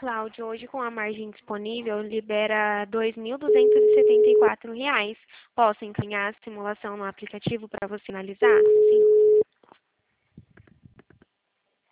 Cláudio, hoje com a margem disponível libera R$ 2.274. Posso encaminhar a simulação no aplicativo para você analisar? Sim.